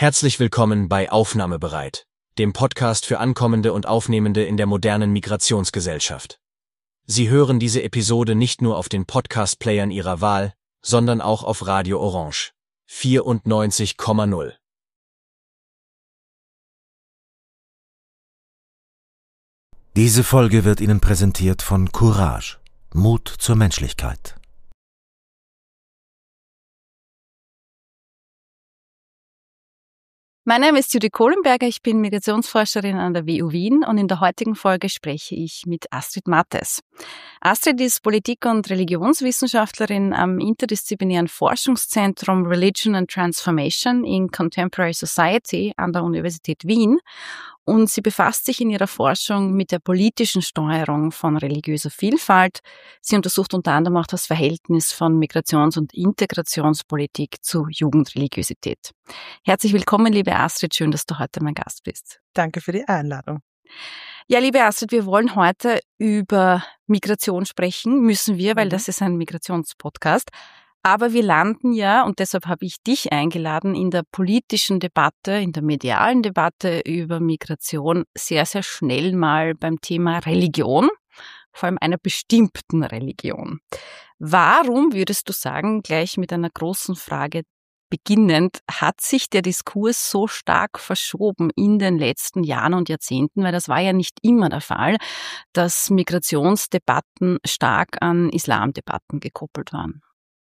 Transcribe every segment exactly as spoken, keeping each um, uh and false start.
Herzlich willkommen bei Aufnahmebereit, dem Podcast für Ankommende und Aufnehmende in der modernen Migrationsgesellschaft. Sie hören diese Episode nicht nur auf den Podcast-Playern Ihrer Wahl, sondern auch auf Radio Orange vierundneunzig Komma null. Diese Folge wird Ihnen präsentiert von Courage, Mut zur Menschlichkeit. Mein Name ist Judith Kohlenberger, ich bin Migrationsforscherin an der W U Wien und in der heutigen Folge spreche ich mit Astrid Mattes. Astrid ist Politik- und Religionswissenschaftlerin am interdisziplinären Forschungszentrum Religion and Transformation in Contemporary Society an der Universität Wien und sie befasst sich in ihrer Forschung mit der politischen Steuerung von religiöser Vielfalt. Sie untersucht unter anderem auch das Verhältnis von Migrations- und Integrationspolitik zu Jugendreligiosität. Herzlich willkommen, liebe Astrid, schön, dass du heute mein Gast bist. Danke für die Einladung. Ja, liebe Astrid, wir wollen heute über Migration sprechen, müssen wir, weil das ist ein Migrationspodcast. Aber wir landen ja, und deshalb habe ich dich eingeladen, in der politischen Debatte, in der medialen Debatte über Migration sehr, sehr schnell mal beim Thema Religion, vor allem einer bestimmten Religion. Warum, würdest du sagen, gleich mit einer großen Frage beginnend, hat sich der Diskurs so stark verschoben in den letzten Jahren und Jahrzehnten, weil das war ja nicht immer der Fall, dass Migrationsdebatten stark an Islamdebatten gekoppelt waren?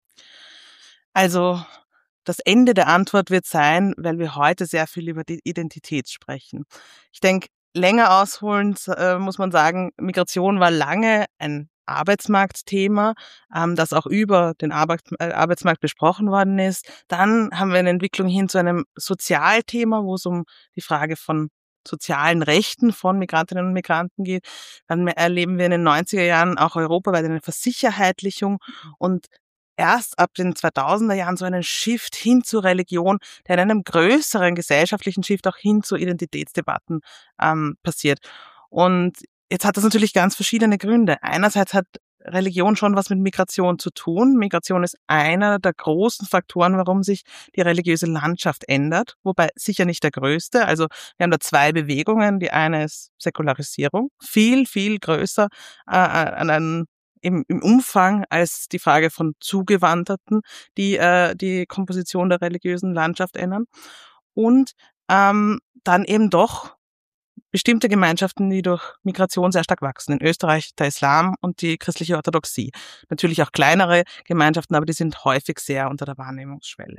Also das Ende der Antwort wird sein, weil wir heute sehr viel über die Identität sprechen. Ich denke, länger ausholend äh, muss man sagen, Migration war lange ein Arbeitsmarktthema, ähm, das auch über den Arbeit, äh, Arbeitsmarkt besprochen worden ist. Dann haben wir eine Entwicklung hin zu einem Sozialthema, wo es um die Frage von sozialen Rechten von Migrantinnen und Migranten geht. Dann erleben wir in den neunziger Jahren auch europaweit eine Versicherheitlichung und erst ab den zweitausender Jahren so einen Shift hin zur Religion, der in einem größeren gesellschaftlichen Shift auch hin zu Identitätsdebatten ähm, passiert. Und jetzt hat das natürlich ganz verschiedene Gründe. Einerseits hat Religion schon was mit Migration zu tun. Migration ist einer der großen Faktoren, warum sich die religiöse Landschaft ändert, wobei sicher nicht der größte. Also wir haben da zwei Bewegungen. Die eine ist Säkularisierung, viel, viel größer äh, an einem Im, im Umfang als die Frage von Zugewanderten, die äh, die Komposition der religiösen Landschaft ändern. Und ähm, dann eben doch bestimmte Gemeinschaften, die durch Migration sehr stark wachsen. In Österreich der Islam und die christliche Orthodoxie. Natürlich auch kleinere Gemeinschaften, aber die sind häufig sehr unter der Wahrnehmungsschwelle.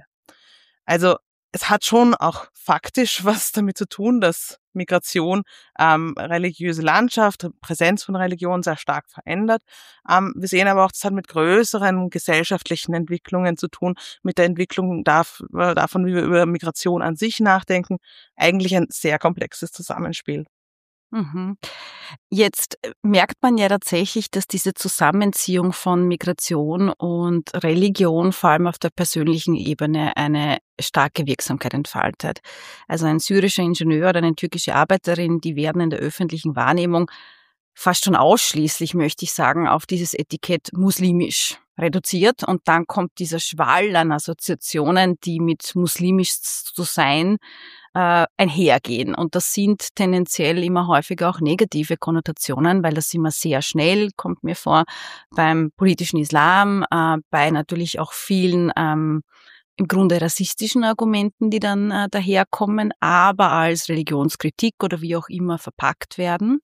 Also es hat schon auch faktisch was damit zu tun, dass Migration ähm, religiöse Landschaft, Präsenz von Religion sehr stark verändert. Ähm, wir sehen aber auch, das hat mit größeren gesellschaftlichen Entwicklungen zu tun, mit der Entwicklung darf, äh, davon, wie wir über Migration an sich nachdenken. Eigentlich ein sehr komplexes Zusammenspiel. Mhm. Jetzt merkt man ja tatsächlich, dass diese Zusammenziehung von Migration und Religion vor allem auf der persönlichen Ebene eine starke Wirksamkeit entfaltet. Also ein syrischer Ingenieur oder eine türkische Arbeiterin, die werden in der öffentlichen Wahrnehmung fast schon ausschließlich, möchte ich sagen, auf dieses Etikett muslimisch reduziert. Und dann kommt dieser Schwall an Assoziationen, die mit muslimisch zu sein äh, einhergehen. Und das sind tendenziell immer häufiger auch negative Konnotationen, weil das immer sehr schnell, kommt mir vor, beim politischen Islam, äh, bei natürlich auch vielen ähm, im Grunde rassistischen Argumenten, die dann äh, daherkommen, aber als Religionskritik oder wie auch immer verpackt werden.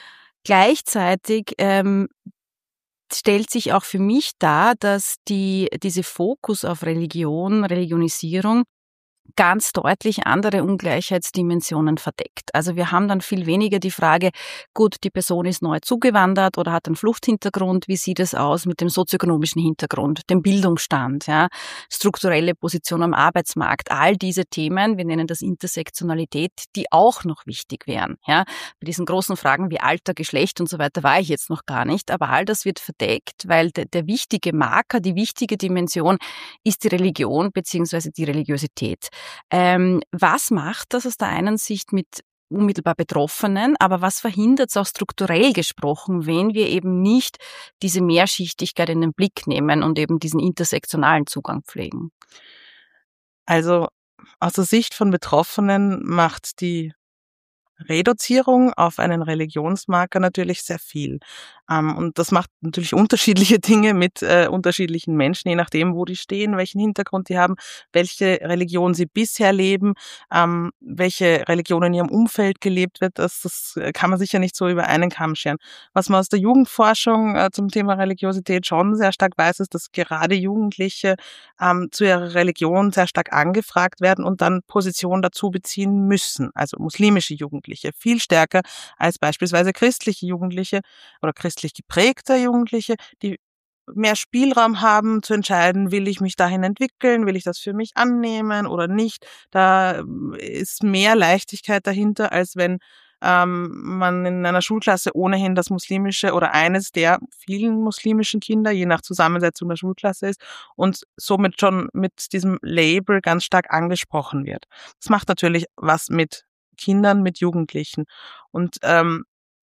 Gleichzeitig ähm, stellt sich auch für mich dar, dass die diese Fokus auf Religion, Religionisierung ganz deutlich andere Ungleichheitsdimensionen verdeckt. Also wir haben dann viel weniger die Frage, gut, die Person ist neu zugewandert oder hat einen Fluchthintergrund, wie sieht es aus mit dem sozioökonomischen Hintergrund, dem Bildungsstand, ja, strukturelle Position am Arbeitsmarkt, all diese Themen, wir nennen das Intersektionalität, die auch noch wichtig wären. Ja. Bei diesen großen Fragen wie Alter, Geschlecht und so weiter war ich jetzt noch gar nicht, aber all das wird verdeckt, weil der, der wichtige Marker, die wichtige Dimension ist die Religion beziehungsweise die Religiosität. Ähm, was macht das aus der einen Sicht mit unmittelbar Betroffenen, aber was verhindert es auch strukturell gesprochen, wenn wir eben nicht diese Mehrschichtigkeit in den Blick nehmen und eben diesen intersektionalen Zugang pflegen? Also aus der Sicht von Betroffenen macht die Reduzierung auf einen Religionsmarker natürlich sehr viel. Ähm, und das macht natürlich unterschiedliche Dinge mit äh, unterschiedlichen Menschen, je nachdem, wo die stehen, welchen Hintergrund die haben, welche Religion sie bisher leben, ähm, welche Religion in ihrem Umfeld gelebt wird. Das, das kann man sicher nicht so über einen Kamm scheren. Was man aus der Jugendforschung äh, zum Thema Religiosität schon sehr stark weiß, ist, dass gerade Jugendliche ähm, zu ihrer Religion sehr stark angefragt werden und dann Position dazu beziehen müssen. Also muslimische Jugendliche viel stärker als beispielsweise christliche Jugendliche oder christlich geprägte Jugendliche, die mehr Spielraum haben zu entscheiden, will ich mich dahin entwickeln, will ich das für mich annehmen oder nicht. Da ist mehr Leichtigkeit dahinter, als wenn ähm, man in einer Schulklasse ohnehin das muslimische oder eines der vielen muslimischen Kinder, je nach Zusammensetzung der Schulklasse ist und somit schon mit diesem Label ganz stark angesprochen wird. Das macht natürlich was mit Kindern, mit Jugendlichen. Und ähm,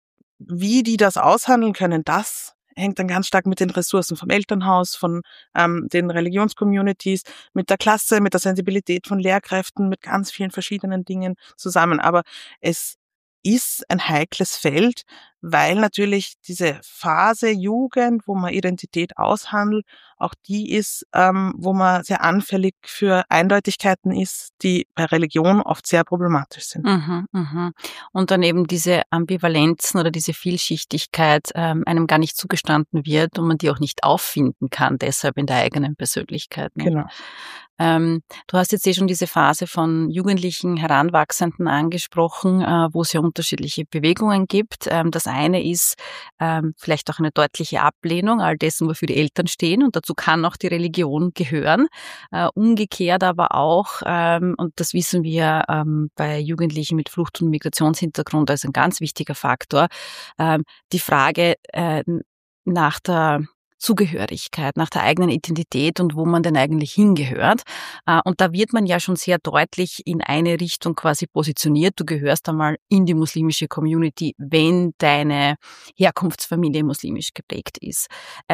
wie die das aushandeln können, das hängt dann ganz stark mit den Ressourcen vom Elternhaus, von ähm, den Religionscommunities, mit der Klasse, mit der Sensibilität von Lehrkräften, mit ganz vielen verschiedenen Dingen zusammen. Aber es ist ein heikles Feld, weil natürlich diese Phase Jugend, wo man Identität aushandelt, auch die ist, ähm, wo man sehr anfällig für Eindeutigkeiten ist, die bei Religion oft sehr problematisch sind. Mhm, mhm. Und dann eben diese Ambivalenzen oder diese Vielschichtigkeit ähm, einem gar nicht zugestanden wird und man die auch nicht auffinden kann, deshalb in der eigenen Persönlichkeit. Ne? Genau. Ähm, du hast jetzt eh schon diese Phase von Jugendlichen, Heranwachsenden angesprochen, äh, wo es ja unterschiedliche Bewegungen gibt. Ähm, das eine ist ähm, vielleicht auch eine deutliche Ablehnung all dessen, wofür die Eltern stehen, und dazu kann auch die Religion gehören. Äh, umgekehrt aber auch, ähm, und das wissen wir ähm, bei Jugendlichen mit Flucht- und Migrationshintergrund als ein ganz wichtiger Faktor, ähm, die Frage äh, nach der Zugehörigkeit, nach der eigenen Identität und wo man denn eigentlich hingehört. Und da wird man ja schon sehr deutlich in eine Richtung quasi positioniert. Du gehörst einmal in die muslimische Community, wenn deine Herkunftsfamilie muslimisch geprägt ist.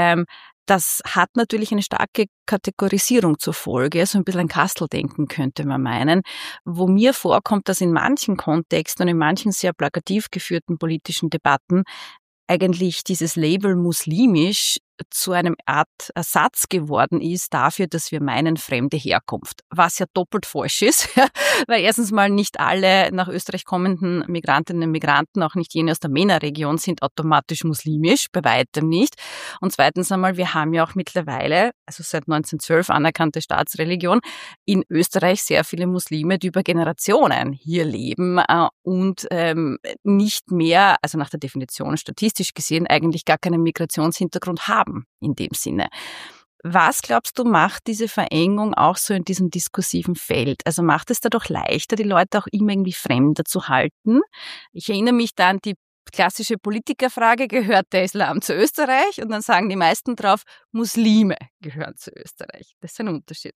Das hat natürlich eine starke Kategorisierung zur Folge, so ein bisschen ein Kasteldenken könnte man meinen, wo mir vorkommt, dass in manchen Kontexten und in manchen sehr plakativ geführten politischen Debatten eigentlich dieses Label muslimisch zu einem Art Ersatz geworden ist dafür, dass wir meinen fremde Herkunft, was ja doppelt falsch ist, weil erstens mal nicht alle nach Österreich kommenden Migrantinnen und Migranten, auch nicht jene aus der MENA-Region, sind automatisch muslimisch, bei weitem nicht. Und zweitens einmal, wir haben ja auch mittlerweile, also seit neunzehnhundertzwölf anerkannte Staatsreligion, in Österreich sehr viele Muslime, die über Generationen hier leben äh, und ähm, nicht mehr, also nach der Definition statistisch gesehen, eigentlich gar keinen Migrationshintergrund haben. In dem Sinne. Was glaubst du, macht diese Verengung auch so in diesem diskursiven Feld? Also macht es da doch leichter, die Leute auch immer irgendwie fremder zu halten? Ich erinnere mich da an die klassische Politikerfrage, gehört der Islam zu Österreich? Und dann sagen die meisten drauf, Muslime gehören zu Österreich. Das ist ein Unterschied.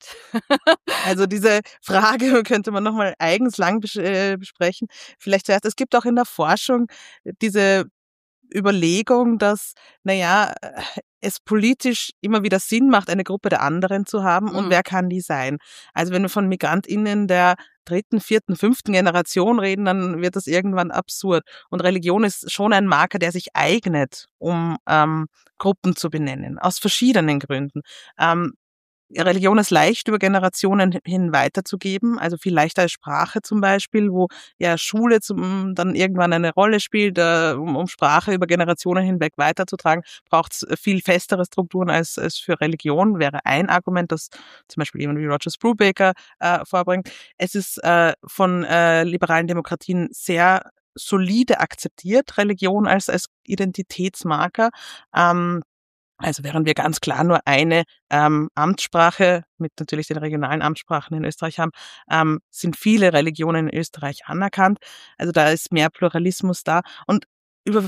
Also diese Frage könnte man nochmal eigens lang besprechen. Vielleicht zuerst, es gibt auch in der Forschung diese Überlegung, dass, naja, es politisch immer wieder Sinn macht, eine Gruppe der anderen zu haben. Und mhm. wer kann die sein? Also wenn wir von MigrantInnen der dritten, vierten, fünften Generation reden, dann wird das irgendwann absurd. Und Religion ist schon ein Marker, der sich eignet, um ähm, Gruppen zu benennen, aus verschiedenen Gründen. Ähm, Religion ist leicht über Generationen hin weiterzugeben, also viel leichter als Sprache zum Beispiel, wo ja Schule zum, dann irgendwann eine Rolle spielt, äh, um, um Sprache über Generationen hinweg weiterzutragen, braucht es viel festere Strukturen als es für Religion, wäre ein Argument, das zum Beispiel jemand wie Roger Brubaker äh, vorbringt. Es ist äh, von äh, liberalen Demokratien sehr solide akzeptiert, Religion als, als Identitätsmarker. Ähm, Also während wir ganz klar nur eine ähm, Amtssprache mit natürlich den regionalen Amtssprachen in Österreich haben, ähm, sind viele Religionen in Österreich anerkannt. Also da ist mehr Pluralismus da. Und über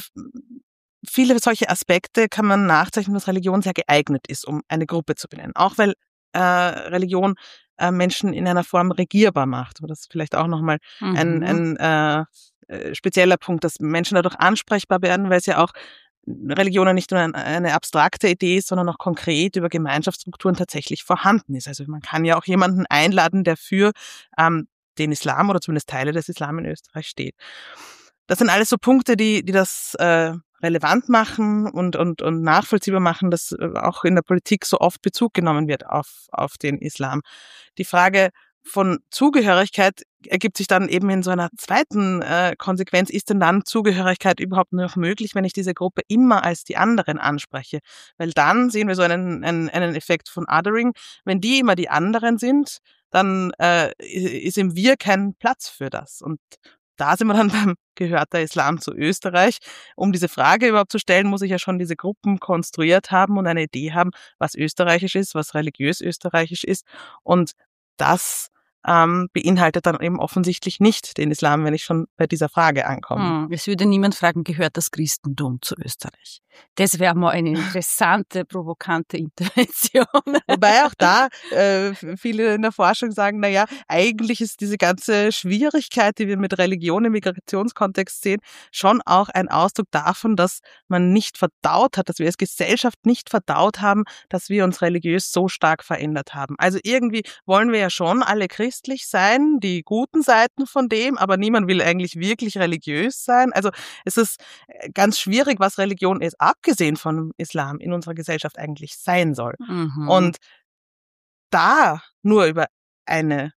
viele solche Aspekte kann man nachzeichnen, dass Religion sehr geeignet ist, um eine Gruppe zu benennen. Auch weil äh, Religion äh, Menschen in einer Form regierbar macht. Das ist vielleicht auch nochmal mhm. ein, ein äh, spezieller Punkt, dass Menschen dadurch ansprechbar werden, weil sie auch Religionen nicht nur eine abstrakte Idee ist, sondern auch konkret über Gemeinschaftsstrukturen tatsächlich vorhanden ist. Also man kann ja auch jemanden einladen, der für ähm, den Islam oder zumindest Teile des Islam in Österreich steht. Das sind alles so Punkte, die, die das äh, relevant machen und, und, und nachvollziehbar machen, dass auch in der Politik so oft Bezug genommen wird auf, auf den Islam. Die Frage von Zugehörigkeit ergibt sich dann eben in so einer zweiten äh, Konsequenz. Ist denn dann Zugehörigkeit überhaupt noch möglich, wenn ich diese Gruppe immer als die anderen anspreche? Weil dann sehen wir so einen, einen, einen Effekt von Othering. Wenn die immer die anderen sind, dann äh, ist im Wir kein Platz für das. Und da sind wir dann beim gehört der Islam zu Österreich. Um diese Frage überhaupt zu stellen, muss ich ja schon diese Gruppen konstruiert haben und eine Idee haben, was österreichisch ist, was religiös österreichisch ist. Und das ähm, beinhaltet dann eben offensichtlich nicht den Islam, wenn ich schon bei dieser Frage ankomme. Hm, es würde niemand fragen, gehört das Christentum zu Österreich? Das wäre mal eine interessante, provokante Intervention. Wobei auch da äh, viele in der Forschung sagen, na ja, eigentlich ist diese ganze Schwierigkeit, die wir mit Religion im Migrationskontext sehen, schon auch ein Ausdruck davon, dass man nicht verdaut hat, dass wir als Gesellschaft nicht verdaut haben, dass wir uns religiös so stark verändert haben. Also irgendwie wollen wir ja schon alle christlich sein, die guten Seiten von dem, aber niemand will eigentlich wirklich religiös sein. Also es ist ganz schwierig, was Religion ist, abgesehen vom Islam in unserer Gesellschaft eigentlich sein soll. Mhm. Und da nur über eine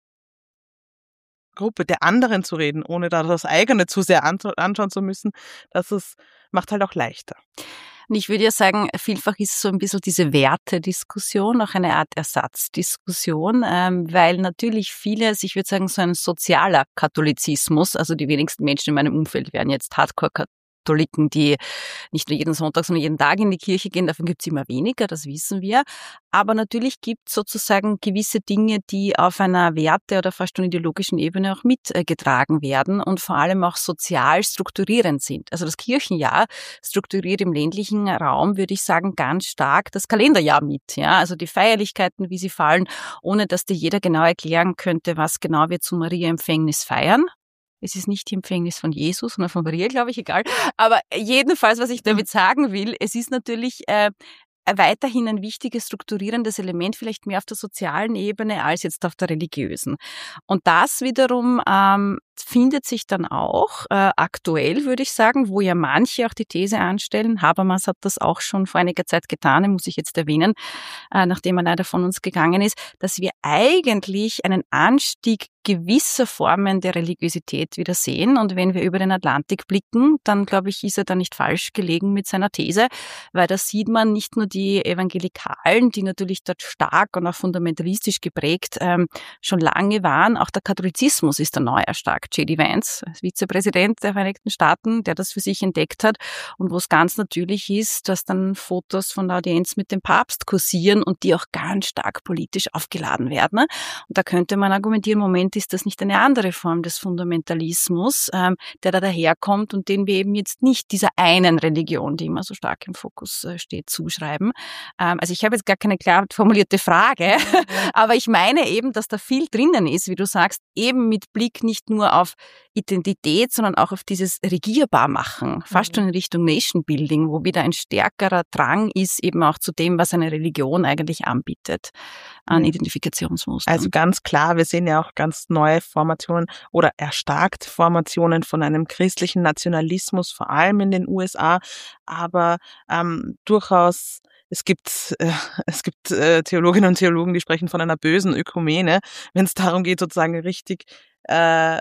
Gruppe der anderen zu reden, ohne da das eigene zu sehr anschauen zu müssen, das ist, macht halt auch leichter. Und ich würde ja sagen, vielfach ist so ein bisschen diese Wertediskussion auch eine Art Ersatzdiskussion, ähm, weil natürlich vieles, ich würde sagen, so ein sozialer Katholizismus, also die wenigsten Menschen in meinem Umfeld wären jetzt Hardcore-Katholiken, die nicht nur jeden Sonntag, sondern jeden Tag in die Kirche gehen. Davon gibt es immer weniger, das wissen wir. Aber natürlich gibt es sozusagen gewisse Dinge, die auf einer Werte- oder fast schon ideologischen Ebene auch mitgetragen werden und vor allem auch sozial strukturierend sind. Also das Kirchenjahr strukturiert im ländlichen Raum, würde ich sagen, ganz stark das Kalenderjahr mit. Ja, also die Feierlichkeiten, wie sie fallen, ohne dass dir jeder genau erklären könnte, was genau wir zu Maria-Empfängnis feiern. Es ist nicht die Empfängnis von Jesus, sondern von Maria, glaube ich, egal. Aber jedenfalls, was ich damit sagen will, es ist natürlich äh, weiterhin ein wichtiges strukturierendes Element, vielleicht mehr auf der sozialen Ebene als jetzt auf der religiösen. Und das wiederum ähm, findet sich dann auch äh, aktuell, würde ich sagen, wo ja manche auch die These anstellen, Habermas hat das auch schon vor einiger Zeit getan, muss ich jetzt erwähnen, äh, nachdem er leider von uns gegangen ist, dass wir eigentlich einen Anstieg gewisser Formen der Religiosität wieder sehen. Und wenn wir über den Atlantik blicken, dann glaube ich, ist er da nicht falsch gelegen mit seiner These, weil da sieht man nicht nur die Evangelikalen, die natürlich dort stark und auch fundamentalistisch geprägt ähm, schon lange waren, auch der Katholizismus ist da neu erstarkt. J D Vance, als Vizepräsident der Vereinigten Staaten, der das für sich entdeckt hat und wo es ganz natürlich ist, dass dann Fotos von der Audienz mit dem Papst kursieren und die auch ganz stark politisch aufgeladen werden. Und da könnte man argumentieren, Moment, ist das nicht eine andere Form des Fundamentalismus, ähm, der da daherkommt und den wir eben jetzt nicht dieser einen Religion, die immer so stark im Fokus äh, steht, zuschreiben. Ähm, also ich habe jetzt gar keine klar formulierte Frage, aber ich meine eben, dass da viel drinnen ist, wie du sagst, eben mit Blick nicht nur auf Identität, sondern auch auf dieses Regierbarmachen, fast schon in Richtung Nation Building, wo wieder ein stärkerer Drang ist, eben auch zu dem, was eine Religion eigentlich anbietet, an Identifikationsmustern. Also ganz klar, wir sehen ja auch ganz neue Formationen oder erstarkt Formationen von einem christlichen Nationalismus, vor allem in den U S A, aber ähm, durchaus Es gibt, äh, es gibt äh, Theologinnen und Theologen, die sprechen von einer bösen Ökumene, wenn es darum geht, sozusagen richtig äh,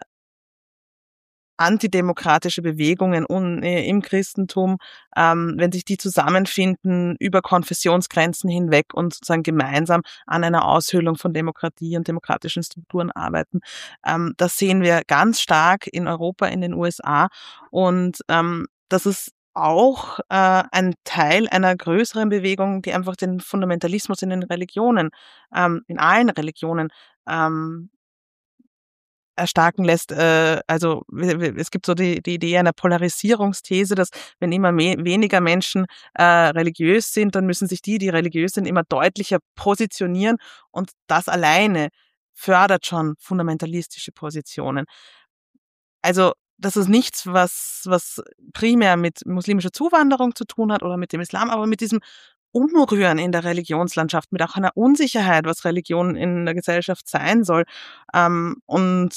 antidemokratische Bewegungen un, äh, im Christentum, ähm, wenn sich die zusammenfinden über Konfessionsgrenzen hinweg und sozusagen gemeinsam an einer Aushöhlung von Demokratie und demokratischen Strukturen arbeiten. Ähm, das sehen wir ganz stark in Europa, in den U S A und ähm, das ist auch äh, ein Teil einer größeren Bewegung, die einfach den Fundamentalismus in den Religionen, ähm, in allen Religionen ähm, erstarken lässt. Äh, also es gibt so die, die Idee einer Polarisierungsthese, dass wenn immer mehr, weniger Menschen äh, religiös sind, dann müssen sich die, die religiös sind, immer deutlicher positionieren und das alleine fördert schon fundamentalistische Positionen. Also das ist nichts, was, was primär mit muslimischer Zuwanderung zu tun hat oder mit dem Islam, aber mit diesem Umrühren in der Religionslandschaft, mit auch einer Unsicherheit, was Religion in der Gesellschaft sein soll. Ähm, und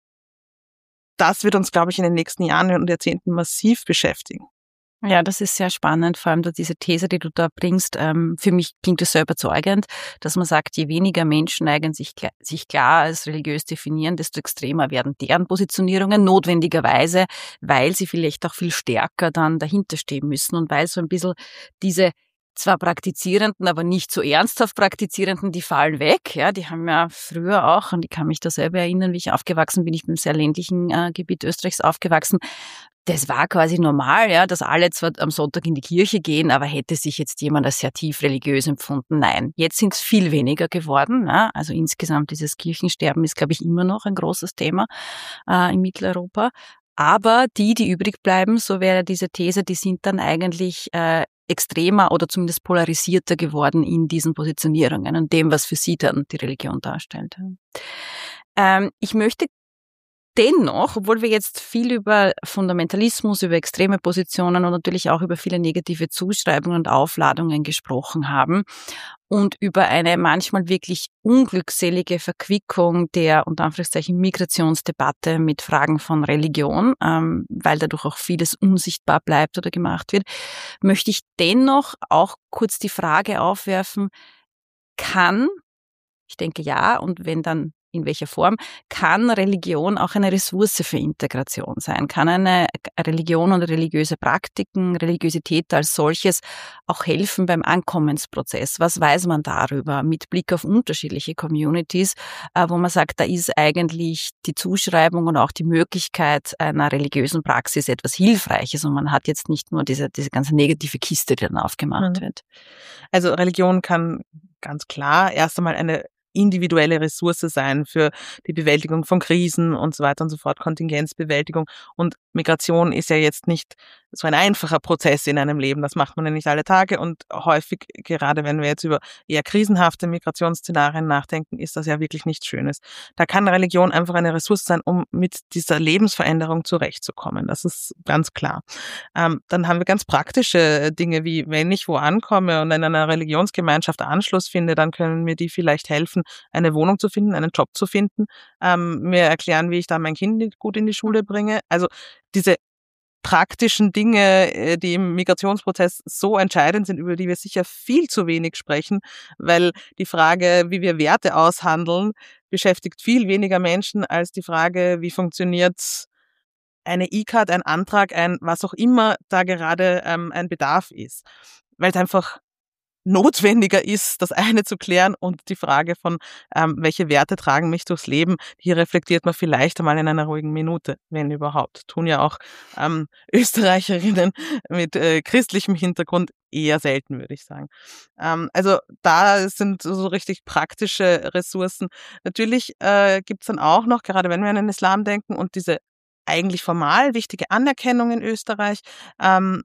das wird uns, glaube ich, in den nächsten Jahren und Jahrzehnten massiv beschäftigen. Ja, das ist sehr spannend, vor allem diese These, die du da bringst. Ähm, für mich klingt es sehr überzeugend, dass man sagt, je weniger Menschen eigentlich sich klar als religiös definieren, desto extremer werden deren Positionierungen notwendigerweise, weil sie vielleicht auch viel stärker dann dahinter stehen müssen und weil so ein bisschen diese zwar Praktizierenden, aber nicht so ernsthaft Praktizierenden, die fallen weg. Ja, die haben ja früher auch, und ich kann mich da selber erinnern, wie ich aufgewachsen bin, ich bin im sehr ländlichen äh, Gebiet Österreichs aufgewachsen. Das war quasi normal, ja, dass alle zwar am Sonntag in die Kirche gehen, aber hätte sich jetzt jemand als sehr tief religiös empfunden? Nein. Jetzt sind es viel weniger geworden. Ja. Also insgesamt dieses Kirchensterben ist, glaube ich, immer noch ein großes Thema äh, in Mitteleuropa. Aber die, die übrig bleiben, so wäre diese These, die sind dann eigentlich äh, extremer oder zumindest polarisierter geworden in diesen Positionierungen und dem, was für sie dann die Religion darstellt. Ähm, ich möchte dennoch, obwohl wir jetzt viel über Fundamentalismus, über extreme Positionen und natürlich auch über viele negative Zuschreibungen und Aufladungen gesprochen haben und über eine manchmal wirklich unglückselige Verquickung der, unter Anführungszeichen, Migrationsdebatte mit Fragen von Religion, ähm, weil dadurch auch vieles unsichtbar bleibt oder gemacht wird, möchte ich dennoch auch kurz die Frage aufwerfen, kann, ich denke ja, und wenn dann in welcher Form, kann Religion auch eine Ressource für Integration sein? Kann eine Religion und religiöse Praktiken, Religiosität als solches auch helfen beim Ankommensprozess? Was weiß man darüber mit Blick auf unterschiedliche Communities, wo man sagt, da ist eigentlich die Zuschreibung und auch die Möglichkeit einer religiösen Praxis etwas Hilfreiches und man hat jetzt nicht nur diese, diese ganze negative Kiste, die dann aufgemacht mhm. wird. Also Religion kann ganz klar erst einmal eine individuelle Ressource sein für die Bewältigung von Krisen und so weiter und so fort, Kontingenzbewältigung. Und Migration ist ja jetzt nicht so ein einfacher Prozess in einem Leben. Das macht man ja nicht alle Tage und häufig, gerade wenn wir jetzt über eher krisenhafte Migrationsszenarien nachdenken, ist das ja wirklich nichts Schönes. Da kann Religion einfach eine Ressource sein, um mit dieser Lebensveränderung zurechtzukommen. Das ist ganz klar. Ähm, dann haben wir ganz praktische Dinge wie, wenn ich wo ankomme und in einer Religionsgemeinschaft Anschluss finde, dann können mir die vielleicht helfen, eine Wohnung zu finden, einen Job zu finden, ähm, mir erklären, wie ich da mein Kind gut in die Schule bringe. Also diese praktischen Dinge, die im Migrationsprozess so entscheidend sind, über die wir sicher viel zu wenig sprechen, weil die Frage, wie wir Werte aushandeln, beschäftigt viel weniger Menschen als die Frage, wie funktioniert eine E-Card, ein Antrag, ein was auch immer da gerade ähm, ein Bedarf ist. Weil es einfach notwendiger ist, das eine zu klären und die Frage von, ähm, welche Werte tragen mich durchs Leben, die reflektiert man vielleicht einmal in einer ruhigen Minute, wenn überhaupt. Tun ja auch ähm, Österreicherinnen mit äh, christlichem Hintergrund eher selten, würde ich sagen. Ähm, also da sind so richtig praktische Ressourcen. Natürlich äh, gibt's dann auch noch, gerade wenn wir an den Islam denken und diese eigentlich formal wichtige Anerkennung in Österreich, ähm,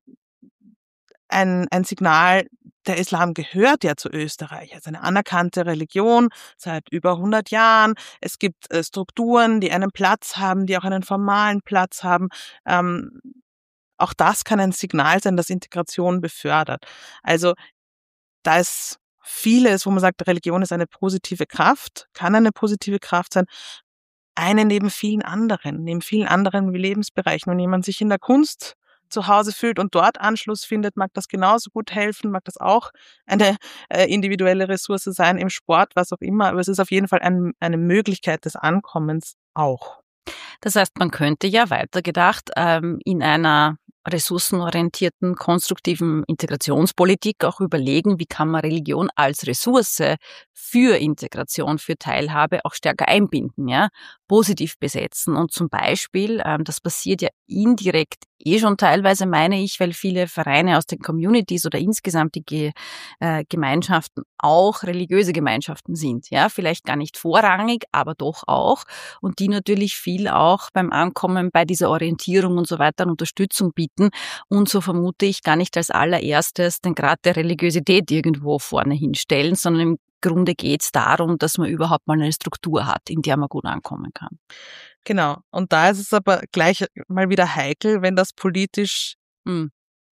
ein, ein Signal, der Islam gehört ja zu Österreich, also eine anerkannte Religion seit über hundert Jahren. Es gibt äh, Strukturen, die einen Platz haben, die auch einen formalen Platz haben. Ähm, auch das kann ein Signal sein, das Integration befördert. Also da ist vieles, wo man sagt, Religion ist eine positive Kraft, kann eine positive Kraft sein, eine neben vielen anderen, neben vielen anderen Lebensbereichen. Wenn jemand sich in der Kunst zu Hause fühlt und dort Anschluss findet, mag das genauso gut helfen, mag das auch eine äh, individuelle Ressource sein im Sport, was auch immer, aber es ist auf jeden Fall ein, eine Möglichkeit des Ankommens auch. Das heißt, man könnte ja weitergedacht ähm, in einer ressourcenorientierten, konstruktiven Integrationspolitik auch überlegen, wie kann man Religion als Ressource für Integration, für Teilhabe auch stärker einbinden, ja, positiv besetzen. Und zum Beispiel, ähm, das passiert ja indirekt eh schon teilweise, meine ich, weil viele Vereine aus den Communities oder insgesamt die Ge- äh, Gemeinschaften auch religiöse Gemeinschaften sind, ja, vielleicht gar nicht vorrangig, aber doch auch, und die natürlich viel auch beim Ankommen bei dieser Orientierung und so weiter an Unterstützung bieten und so vermute ich gar nicht als allererstes den Grad der Religiosität irgendwo vorne hinstellen, sondern im Grunde geht es darum, dass man überhaupt mal eine Struktur hat, in der man gut ankommen kann. Genau. Und da ist es aber gleich mal wieder heikel, wenn das politisch Hm.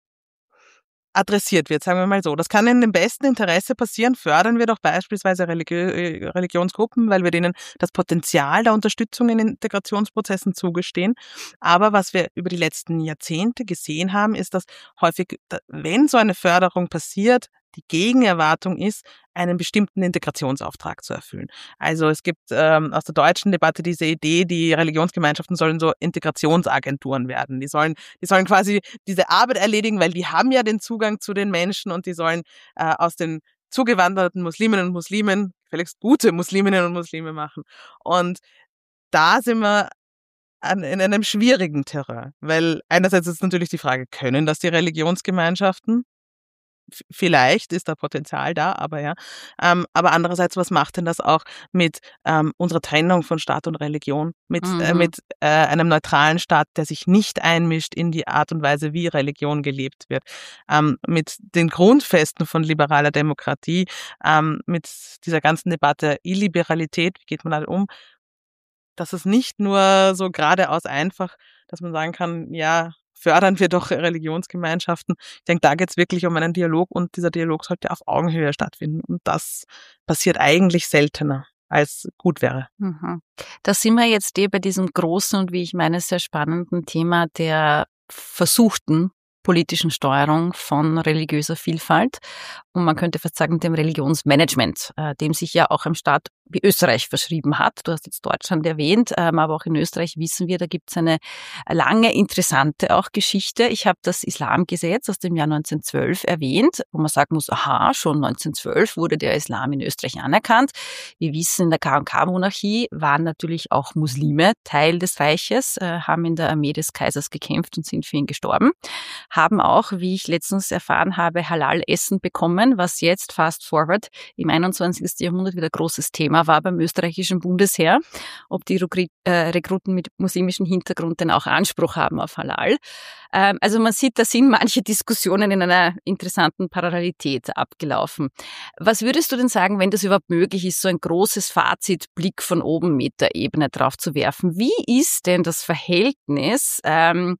adressiert wird, sagen wir mal so. Das kann in dem besten Interesse passieren, fördern wir doch beispielsweise Religi- Religionsgruppen, weil wir denen das Potenzial der Unterstützung in Integrationsprozessen zugestehen. Aber was wir über die letzten Jahrzehnte gesehen haben, ist, dass häufig, wenn so eine Förderung passiert, die Gegenerwartung ist, einen bestimmten Integrationsauftrag zu erfüllen. Also es gibt ähm, aus der deutschen Debatte diese Idee, die Religionsgemeinschaften sollen so Integrationsagenturen werden. Die sollen, die sollen quasi diese Arbeit erledigen, weil die haben ja den Zugang zu den Menschen und die sollen äh, aus den zugewanderten Musliminnen und Muslimen vielleicht gute Musliminnen und Muslime machen. Und da sind wir an, in einem schwierigen Terrain, weil einerseits ist natürlich die Frage, können das die Religionsgemeinschaften? Vielleicht ist da Potenzial da, aber ja. Ähm, aber andererseits, was macht denn das auch mit ähm, unserer Trennung von Staat und Religion, mit, Mhm. äh, mit äh, einem neutralen Staat, der sich nicht einmischt in die Art und Weise, wie Religion gelebt wird, ähm, mit den Grundfesten von liberaler Demokratie, ähm, mit dieser ganzen Debatte Illiberalität, wie geht man damit um? Das ist nicht nur so geradeaus einfach, dass man sagen kann, ja, fördern wir doch Religionsgemeinschaften. Ich denke, da geht es wirklich um einen Dialog und dieser Dialog sollte auf Augenhöhe stattfinden. Und das passiert eigentlich seltener, als gut wäre. Mhm. Da sind wir jetzt eh bei diesem großen und, wie ich meine, sehr spannenden Thema der versuchten politischen Steuerung von religiöser Vielfalt und man könnte fast sagen dem Religionsmanagement, äh, dem sich ja auch ein Staat wie Österreich verschrieben hat. Du hast jetzt Deutschland erwähnt, ähm, aber auch in Österreich wissen wir, da gibt es eine lange, interessante auch Geschichte. Ich habe das Islamgesetz aus dem Jahr neunzehnhundertzwölf erwähnt, wo man sagen muss, aha, schon neunzehnhundertzwölf wurde der Islam in Österreich anerkannt. Wir wissen, in der K und K-Monarchie waren natürlich auch Muslime Teil des Reiches, äh, haben in der Armee des Kaisers gekämpft und sind für ihn gestorben, haben auch, wie ich letztens erfahren habe, Halal-Essen bekommen, was jetzt fast forward im einundzwanzigsten Jahrhundert wieder großes Thema war beim österreichischen Bundesheer, ob die Rekruten mit muslimischem Hintergrund denn auch Anspruch haben auf Halal. Also man sieht, da sind manche Diskussionen in einer interessanten Parallelität abgelaufen. Was würdest du denn sagen, wenn das überhaupt möglich ist, so ein großes Fazit, Blick von oben, Metaebene drauf zu werfen? Wie ist denn das Verhältnis ähm,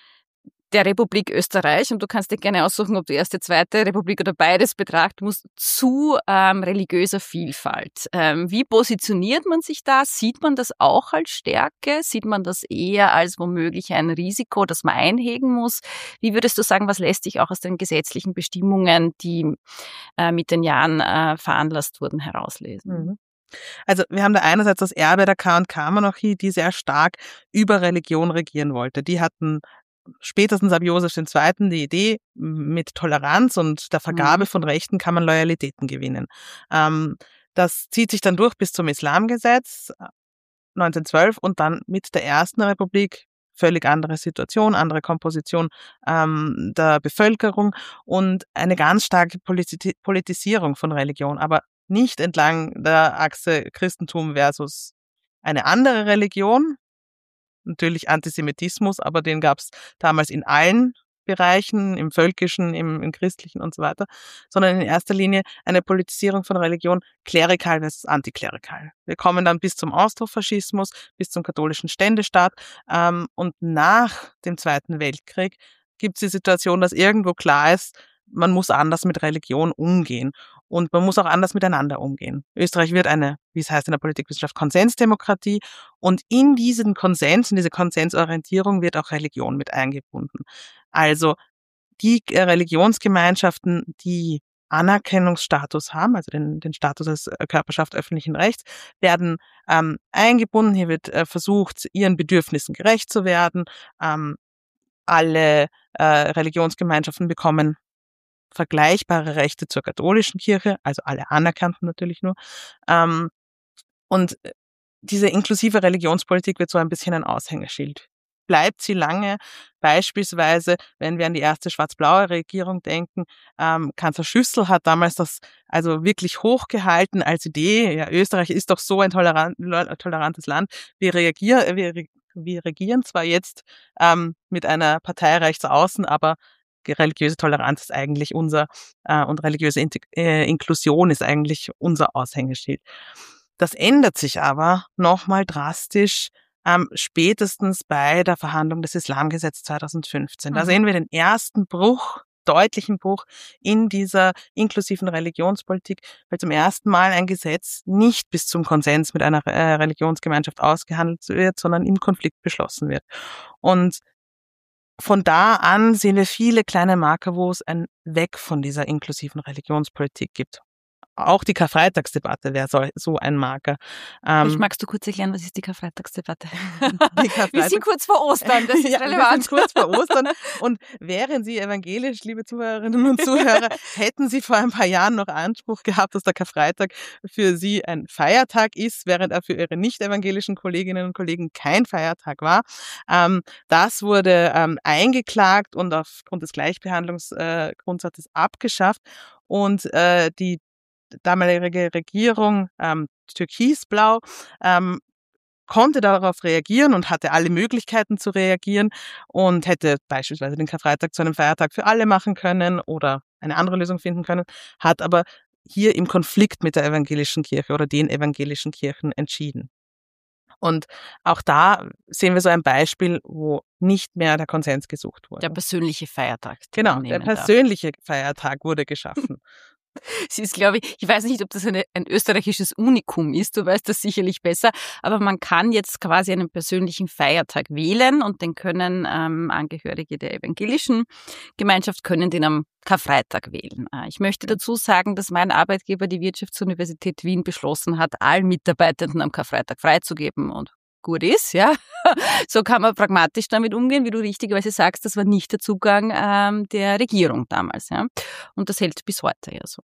der Republik Österreich, und du kannst dir gerne aussuchen, ob du erste, zweite Republik oder beides betrachten musst, zu ähm, religiöser Vielfalt. Ähm, wie positioniert man sich da? Sieht man das auch als Stärke? Sieht man das eher als womöglich ein Risiko, das man einhegen muss? Wie würdest du sagen, was lässt sich auch aus den gesetzlichen Bestimmungen, die äh, mit den Jahren äh, veranlasst wurden, herauslesen? Mhm. Also wir haben da einerseits das Erbe der K und K-Monarchie, die sehr stark über Religion regieren wollte. Die hatten spätestens ab Josef der Zweite die Idee, mit Toleranz und der Vergabe Mhm. von Rechten kann man Loyalitäten gewinnen. Ähm, das zieht sich dann durch bis zum Islamgesetz neunzehnhundertzwölf und dann mit der Ersten Republik völlig andere Situation, andere Komposition ähm, der Bevölkerung und eine ganz starke Politi- Politisierung von Religion, aber nicht entlang der Achse Christentum versus eine andere Religion. Natürlich Antisemitismus, aber den gab es damals in allen Bereichen, im völkischen, im, im christlichen und so weiter, sondern in erster Linie eine Politisierung von Religion, klerikal versus antiklerikal. Wir kommen dann bis zum Austrofaschismus, bis zum katholischen Ständestaat ähm, und nach dem Zweiten Weltkrieg gibt es die Situation, dass irgendwo klar ist, man muss anders mit Religion umgehen. Und man muss auch anders miteinander umgehen. Österreich wird eine, wie es heißt in der Politikwissenschaft, Konsensdemokratie. Und in diesen Konsens, in diese Konsensorientierung wird auch Religion mit eingebunden. Also die Religionsgemeinschaften, die Anerkennungsstatus haben, also den, den Status als Körperschaft öffentlichen Rechts, werden ähm, eingebunden. Hier wird äh, versucht, ihren Bedürfnissen gerecht zu werden. Ähm, alle äh, Religionsgemeinschaften bekommen vergleichbare Rechte zur katholischen Kirche, also alle anerkannten natürlich nur. Ähm, und diese inklusive Religionspolitik wird so ein bisschen ein Aushängeschild. Bleibt sie lange? Beispielsweise, wenn wir an die erste schwarz-blaue Regierung denken, ähm, Kanzler Schüssel hat damals das also wirklich hochgehalten als Idee. Ja, Österreich ist doch so ein tolerant, tolerantes Land. Wir, reagier, wir, wir regieren zwar jetzt ähm, mit einer Partei rechts außen, aber religiöse Toleranz ist eigentlich unser äh, und religiöse Integ- äh, Inklusion ist eigentlich unser Aushängeschild. Das ändert sich aber nochmal drastisch ähm, spätestens bei der Verhandlung des Islamgesetzes zweitausendfünfzehn. Da Mhm. sehen wir den ersten Bruch, deutlichen Bruch in dieser inklusiven Religionspolitik, weil zum ersten Mal ein Gesetz nicht bis zum Konsens mit einer äh, Religionsgemeinschaft ausgehandelt wird, sondern im Konflikt beschlossen wird. Und von da an sehen wir viele kleine Marker, wo es ein Weg von dieser inklusiven Religionspolitik gibt. Auch die Karfreitagsdebatte wäre so, so ein Marker. Ähm, Ähm, magst du kurz erklären, was ist die Karfreitagsdebatte? die Karfreitag- Wir sind kurz vor Ostern, das ist ja, relevant. Wir sind kurz vor Ostern. Und wären Sie evangelisch, liebe Zuhörerinnen und Zuhörer, hätten Sie vor ein paar Jahren noch Anspruch gehabt, dass der Karfreitag für Sie ein Feiertag ist, während er für Ihre nicht-evangelischen Kolleginnen und Kollegen kein Feiertag war. Ähm, das wurde ähm, eingeklagt und aufgrund des Gleichbehandlungsgrundsatzes äh, abgeschafft. Und äh, die damalige Regierung, ähm, türkisblau, ähm, konnte darauf reagieren und hatte alle Möglichkeiten zu reagieren und hätte beispielsweise den Karfreitag zu einem Feiertag für alle machen können oder eine andere Lösung finden können, hat aber hier im Konflikt mit der evangelischen Kirche oder den evangelischen Kirchen entschieden. Und auch da sehen wir so ein Beispiel, wo nicht mehr der Konsens gesucht wurde. Der persönliche Feiertag. Genau, der persönliche darf. Feiertag wurde geschaffen. Es ist, glaube ich, ich weiß nicht, ob das eine, ein österreichisches Unikum ist, du weißt das sicherlich besser, aber man kann jetzt quasi einen persönlichen Feiertag wählen und den können ähm, Angehörige der evangelischen Gemeinschaft können den am Karfreitag wählen. Ich möchte dazu sagen, dass mein Arbeitgeber, die Wirtschaftsuniversität Wien, beschlossen hat, allen Mitarbeitenden am Karfreitag freizugeben und gut ist, ja. So kann man pragmatisch damit umgehen, wie du richtigerweise sagst, das war nicht der Zugang ähm, der Regierung damals, ja. Und das hält bis heute ja so.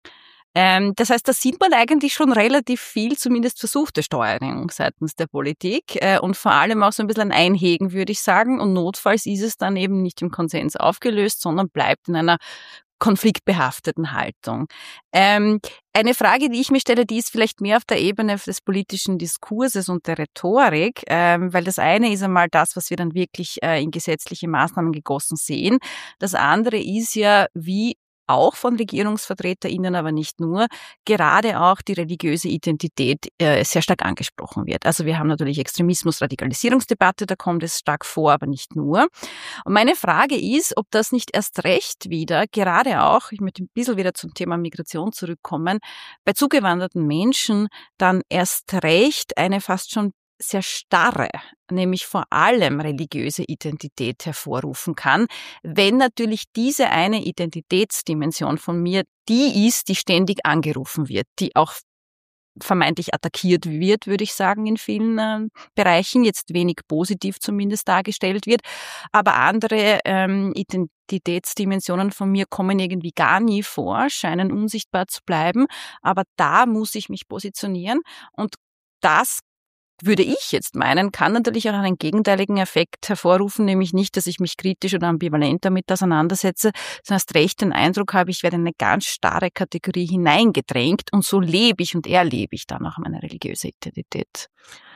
Ähm, das heißt, da sieht man eigentlich schon relativ viel, zumindest versuchte Steuerung seitens der Politik äh, und vor allem auch so ein bisschen ein Einhegen, würde ich sagen. Und notfalls ist es dann eben nicht im Konsens aufgelöst, sondern bleibt in einer konfliktbehafteten Haltung. Ähm, eine Frage, die ich mir stelle, die ist vielleicht mehr auf der Ebene des politischen Diskurses und der Rhetorik, ähm, weil das eine ist einmal das, was wir dann wirklich äh, in gesetzliche Maßnahmen gegossen sehen. Das andere ist ja, wie auch von RegierungsvertreterInnen, aber nicht nur, gerade auch die religiöse Identität äh, sehr stark angesprochen wird. Also wir haben natürlich Extremismus, Radikalisierungsdebatte, da kommt es stark vor, aber nicht nur. Und meine Frage ist, ob das nicht erst recht wieder, gerade auch, ich möchte ein bisschen wieder zum Thema Migration zurückkommen, bei zugewanderten Menschen dann erst recht eine fast schon sehr starre, nämlich vor allem religiöse Identität hervorrufen kann, wenn natürlich diese eine Identitätsdimension von mir die ist, die ständig angerufen wird, die auch vermeintlich attackiert wird, würde ich sagen, in vielen äh, Bereichen, jetzt wenig positiv zumindest dargestellt wird, aber andere ähm, Identitätsdimensionen von mir kommen irgendwie gar nie vor, scheinen unsichtbar zu bleiben, aber da muss ich mich positionieren und das würde ich jetzt meinen, kann natürlich auch einen gegenteiligen Effekt hervorrufen, nämlich nicht, dass ich mich kritisch oder ambivalent damit auseinandersetze, sondern erst recht den Eindruck habe, ich werde in eine ganz starre Kategorie hineingedrängt und so lebe ich und erlebe ich dann auch meine religiöse Identität.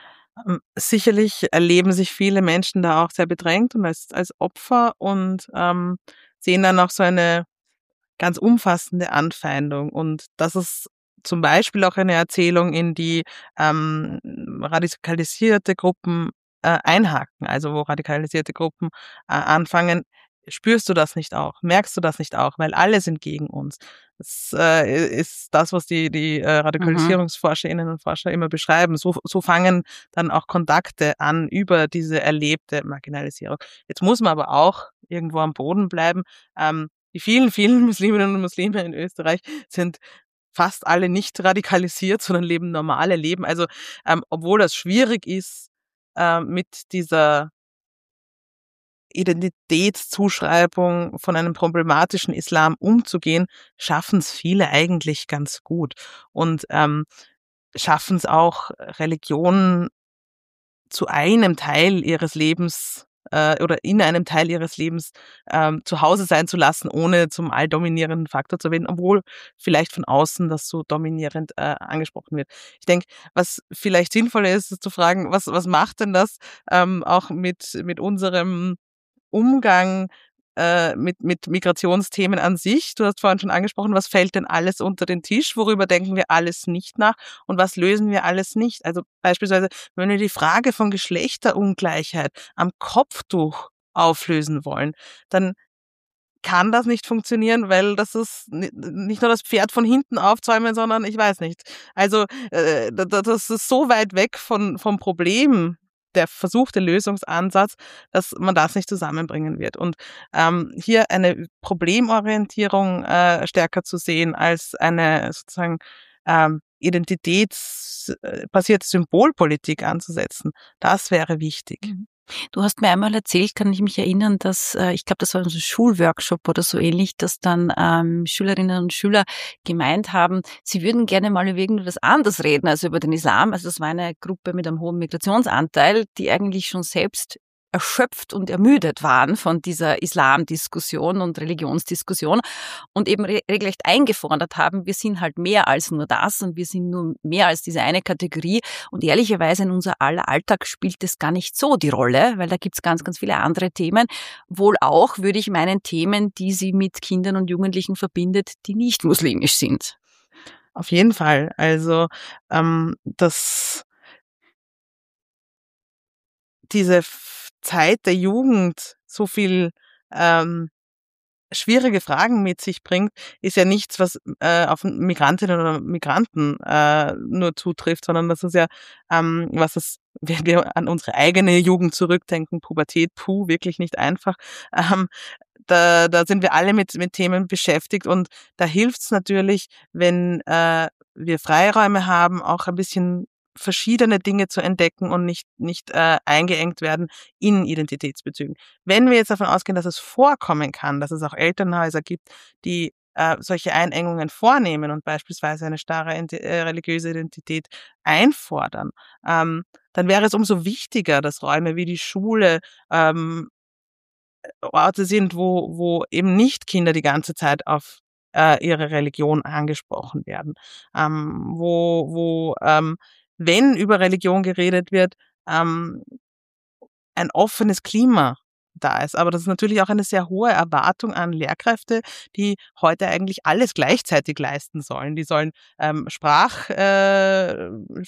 Sicherlich erleben sich viele Menschen da auch sehr bedrängt und als, als Opfer und ähm, sehen dann auch so eine ganz umfassende Anfeindung und das ist zum Beispiel auch eine Erzählung, in die ähm, radikalisierte Gruppen äh, einhaken, also wo radikalisierte Gruppen äh, anfangen, spürst du das nicht auch, merkst du das nicht auch, weil alle sind gegen uns. Das äh, ist das, was die, die äh, Radikalisierungsforscherinnen und Forscher immer beschreiben. So, so fangen dann auch Kontakte an über diese erlebte Marginalisierung. Jetzt muss man aber auch irgendwo am Boden bleiben. Ähm, die vielen, vielen Musliminnen und Muslime in Österreich sind fast alle nicht radikalisiert, sondern leben normale Leben. Also ähm, obwohl das schwierig ist, äh, mit dieser Identitätszuschreibung von einem problematischen Islam umzugehen, schaffen es viele eigentlich ganz gut und ähm, schaffen es auch, Religionen zu einem Teil ihres Lebens äh, oder in einem Teil ihres Lebens ähm, zu Hause sein zu lassen, ohne zum alldominierenden Faktor zu werden, obwohl vielleicht von außen das so dominierend äh, angesprochen wird. Ich denke, was vielleicht sinnvoller ist, ist zu fragen, was was macht denn das ähm, auch mit mit unserem Umgang äh, mit, mit Migrationsthemen an sich. Du hast vorhin schon angesprochen, was fällt denn alles unter den Tisch? Worüber denken wir alles nicht nach? Und was lösen wir alles nicht? Also beispielsweise, wenn wir die Frage von Geschlechterungleichheit am Kopftuch auflösen wollen, dann kann das nicht funktionieren, weil das ist nicht nur das Pferd von hinten aufzäumen, sondern ich weiß nicht. Also äh, das ist so weit weg von vom Problem, der versuchte Lösungsansatz, dass man das nicht zusammenbringen wird. Und ähm, hier eine Problemorientierung äh, stärker zu sehen als eine sozusagen ähm, identitätsbasierte Symbolpolitik anzusetzen, das wäre wichtig. Mhm. Du hast mir einmal erzählt, kann ich mich erinnern, dass, äh, ich glaube, das war so ein Schulworkshop oder so ähnlich, dass dann ähm, Schülerinnen und Schüler gemeint haben, sie würden gerne mal über irgendwas anderes reden, also über den Islam. Also das war eine Gruppe mit einem hohen Migrationsanteil, die eigentlich schon selbst erschöpft und ermüdet waren von dieser Islamdiskussion und Religionsdiskussion und eben re- regelrecht eingefordert haben, wir sind halt mehr als nur das und wir sind nur mehr als diese eine Kategorie und ehrlicherweise in unser aller Alltag spielt das gar nicht so die Rolle, weil da gibt's ganz, ganz viele andere Themen, wohl auch, würde ich meinen, Themen, die sie mit Kindern und Jugendlichen verbindet, die nicht muslimisch sind. Auf jeden Fall, also ähm, das diese Zeit der Jugend so viel ähm, schwierige Fragen mit sich bringt, ist ja nichts, was äh, auf Migrantinnen oder Migranten äh, nur zutrifft, sondern das ist ja, ähm, was es, wenn wir an unsere eigene Jugend zurückdenken, Pubertät, puh, wirklich nicht einfach, ähm, da, da sind wir alle mit, mit Themen beschäftigt und da hilft es natürlich, wenn äh, wir Freiräume haben, auch ein bisschen verschiedene Dinge zu entdecken und nicht nicht äh, eingeengt werden in Identitätsbezügen. Wenn wir jetzt davon ausgehen, dass es vorkommen kann, dass es auch Elternhäuser gibt, die äh, solche Einengungen vornehmen und beispielsweise eine starre äh, religiöse Identität einfordern, ähm, dann wäre es umso wichtiger, dass Räume wie die Schule ähm, Orte sind, wo wo eben nicht Kinder die ganze Zeit auf äh, ihre Religion angesprochen werden, ähm, wo wo ähm, wenn über Religion geredet wird, ähm, ein offenes Klima da ist. Aber das ist natürlich auch eine sehr hohe Erwartung an Lehrkräfte, die heute eigentlich alles gleichzeitig leisten sollen. Die sollen ähm, Sprach, äh,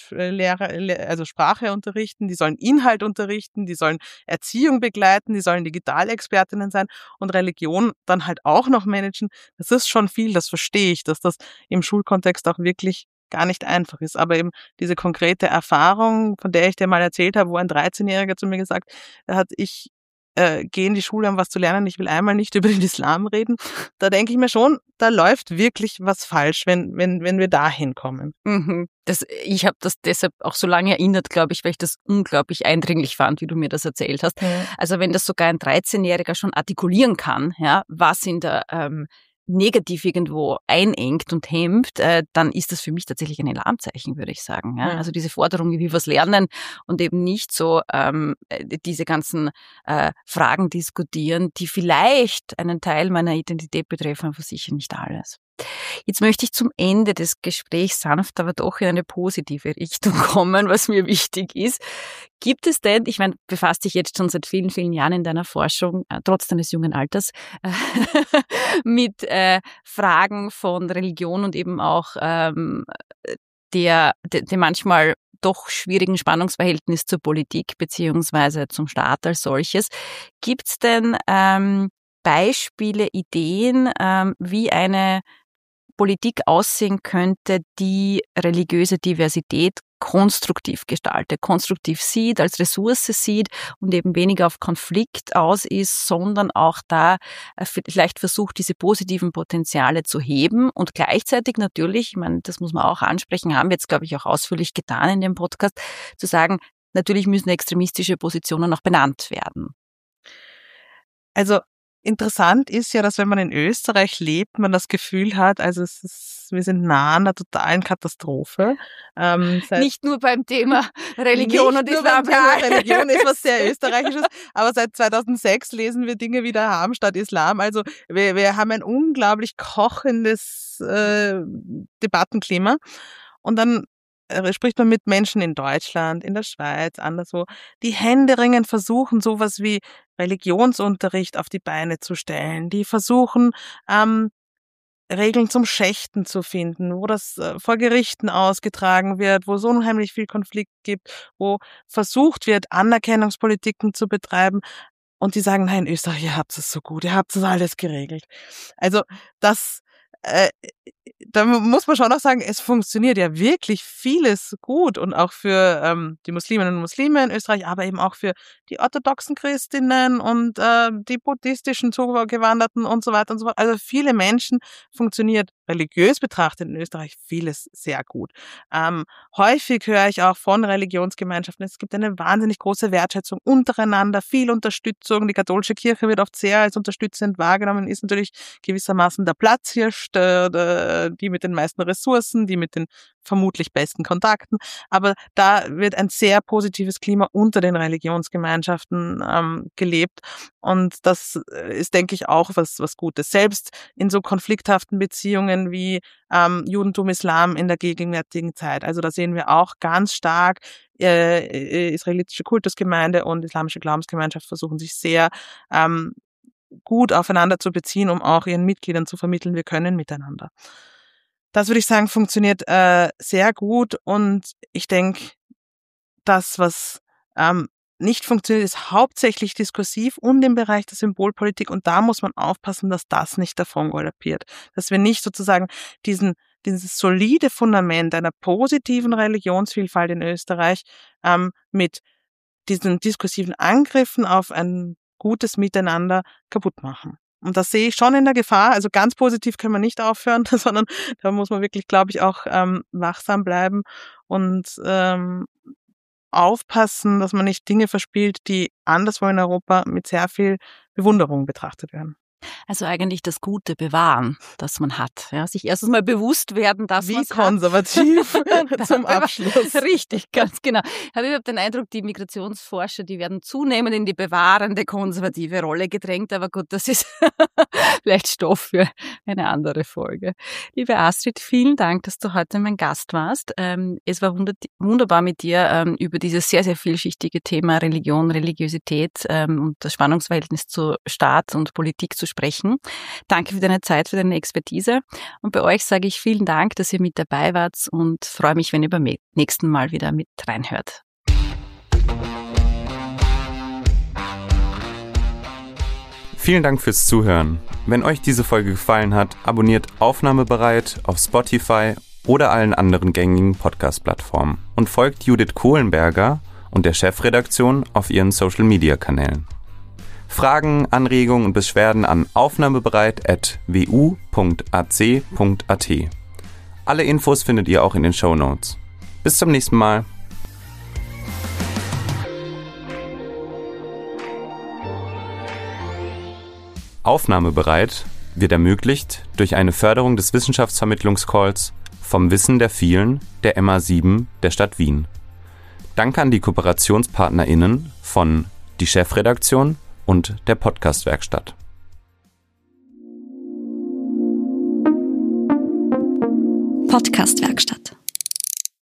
Lehre, also Sprache unterrichten, die sollen Inhalt unterrichten, die sollen Erziehung begleiten, die sollen Digitalexpertinnen sein und Religion dann halt auch noch managen. Das ist schon viel, das verstehe ich, dass das im Schulkontext auch wirklich gar nicht einfach ist. Aber eben diese konkrete Erfahrung, von der ich dir mal erzählt habe, wo ein dreizehnjähriger zu mir gesagt hat, ich äh, gehe in die Schule, um was zu lernen, ich will einmal nicht über den Islam reden, da denke ich mir schon, da läuft wirklich was falsch, wenn wenn wenn wir da hinkommen. Mhm. Das, ich habe das deshalb auch so lange erinnert, glaube ich, weil ich das unglaublich eindringlich fand, wie du mir das erzählt hast. Ja. Also wenn das sogar ein dreizehnjähriger schon artikulieren kann, ja, was in der ähm, negativ irgendwo einengt und hemmt, äh, dann ist das für mich tatsächlich ein Alarmzeichen, würde ich sagen. Ja? Ja. Also diese Forderung, wie wir was lernen und eben nicht so ähm, diese ganzen äh, Fragen diskutieren, die vielleicht einen Teil meiner Identität betreffen, aber sicher nicht alles. Jetzt möchte ich zum Ende des Gesprächs sanft, aber doch in eine positive Richtung kommen, was mir wichtig ist. Gibt es denn, ich meine, befasst dich jetzt schon seit vielen, vielen Jahren in deiner Forschung, äh, trotz deines jungen Alters, äh, mit äh, Fragen von Religion und eben auch ähm, der, der, der manchmal doch schwierigen Spannungsverhältnis zur Politik beziehungsweise zum Staat als solches. Gibt es denn ähm, Beispiele, Ideen, ähm, wie eine Politik aussehen könnte, die religiöse Diversität konstruktiv gestaltet, konstruktiv sieht, als Ressource sieht und eben weniger auf Konflikt aus ist, sondern auch da vielleicht versucht, diese positiven Potenziale zu heben und gleichzeitig natürlich, ich meine, das muss man auch ansprechen, haben wir jetzt, glaube ich, auch ausführlich getan in dem Podcast, zu sagen, natürlich müssen extremistische Positionen auch benannt werden. Also interessant ist ja, dass wenn man in Österreich lebt, man das Gefühl hat, also es ist, wir sind nah an einer totalen Katastrophe. Ähm, seit Nicht nur beim Thema Religion und Nicht nur Islam. beim Thema Religion ist was sehr Österreichisches, aber seit zweitausendsechs lesen wir Dinge wie der Haben statt Islam. Also wir, wir haben ein unglaublich kochendes äh, Debattenklima. Und dann äh, spricht man mit Menschen in Deutschland, in der Schweiz, anderswo, die händeringend versuchen, sowas wie Religionsunterricht auf die Beine zu stellen. Die versuchen, ähm, Regeln zum Schächten zu finden, wo das äh, vor Gerichten ausgetragen wird, wo es unheimlich viel Konflikt gibt, wo versucht wird, Anerkennungspolitiken zu betreiben. Und die sagen, nein, in Österreich, ihr habt es so gut, ihr habt es alles geregelt. Also das, äh, da muss man schon auch sagen, es funktioniert ja wirklich vieles gut und auch für ähm, die Musliminnen und Muslime in Österreich, aber eben auch für die orthodoxen Christinnen und äh, die buddhistischen Zugewanderten und so weiter und so fort. Also viele Menschen funktioniert religiös betrachtet in Österreich vieles sehr gut. Ähm, häufig höre ich auch von Religionsgemeinschaften, es gibt eine wahnsinnig große Wertschätzung untereinander, viel Unterstützung. Die katholische Kirche wird oft sehr als unterstützend wahrgenommen, ist natürlich gewissermaßen der Platzhirsch, der, der, die mit den meisten Ressourcen, die mit den vermutlich besten Kontakten. Aber da wird ein sehr positives Klima unter den Religionsgemeinschaften ähm, gelebt. Und das ist, denke ich, auch was, was Gutes. Selbst in so konflikthaften Beziehungen wie ähm, Judentum, Islam in der gegenwärtigen Zeit. Also da sehen wir auch ganz stark, äh, israelitische Kultusgemeinde und islamische Glaubensgemeinschaft versuchen sich sehr ähm, gut aufeinander zu beziehen, um auch ihren Mitgliedern zu vermitteln, wir können miteinander. Das würde ich sagen, funktioniert äh, sehr gut und ich denke, das, was ähm, nicht funktioniert, ist hauptsächlich diskursiv und im Bereich der Symbolpolitik und da muss man aufpassen, dass das nicht davon galoppiert, dass wir nicht sozusagen diesen dieses solide Fundament einer positiven Religionsvielfalt in Österreich ähm, mit diesen diskursiven Angriffen auf ein gutes Miteinander kaputt machen. Und das sehe ich schon in der Gefahr. Also ganz positiv können wir nicht aufhören, sondern da muss man wirklich, glaube ich, auch ähm, wachsam bleiben und ähm, aufpassen, dass man nicht Dinge verspielt, die anderswo in Europa mit sehr viel Bewunderung betrachtet werden. Also eigentlich das Gute bewahren, das man hat. Ja, sich erstens mal bewusst werden, dass man Wie konservativ hat. zum Abschluss. Richtig, ganz genau. Ich habe überhaupt den Eindruck, die Migrationsforscher, die werden zunehmend in die bewahrende konservative Rolle gedrängt. Aber gut, das ist vielleicht Stoff für eine andere Folge. Liebe Astrid, vielen Dank, dass du heute mein Gast warst. Es war wunderbar mit dir über dieses sehr, sehr vielschichtige Thema Religion, Religiosität und das Spannungsverhältnis zu Staat und Politik zu sprechen. Danke für deine Zeit, für deine Expertise. Und bei euch sage ich vielen Dank, dass ihr mit dabei wart und freue mich, wenn ihr beim nächsten Mal wieder mit reinhört. Vielen Dank fürs Zuhören. Wenn euch diese Folge gefallen hat, abonniert Aufnahmebereit auf Spotify oder allen anderen gängigen Podcast-Plattformen und folgt Judith Kohlenberger und der Chefredaktion auf ihren Social-Media-Kanälen. Fragen, Anregungen und Beschwerden an aufnahmebereit at w u punkt a c punkt a t. Alle Infos findet ihr auch in den Shownotes. Bis zum nächsten Mal. Aufnahmebereit wird ermöglicht durch eine Förderung des Wissenschaftsvermittlungscalls Vom Wissen der Vielen der M A sieben der Stadt Wien. Danke an die KooperationspartnerInnen von die Chefredaktion und der Podcast-Werkstatt. Podcast-Werkstatt.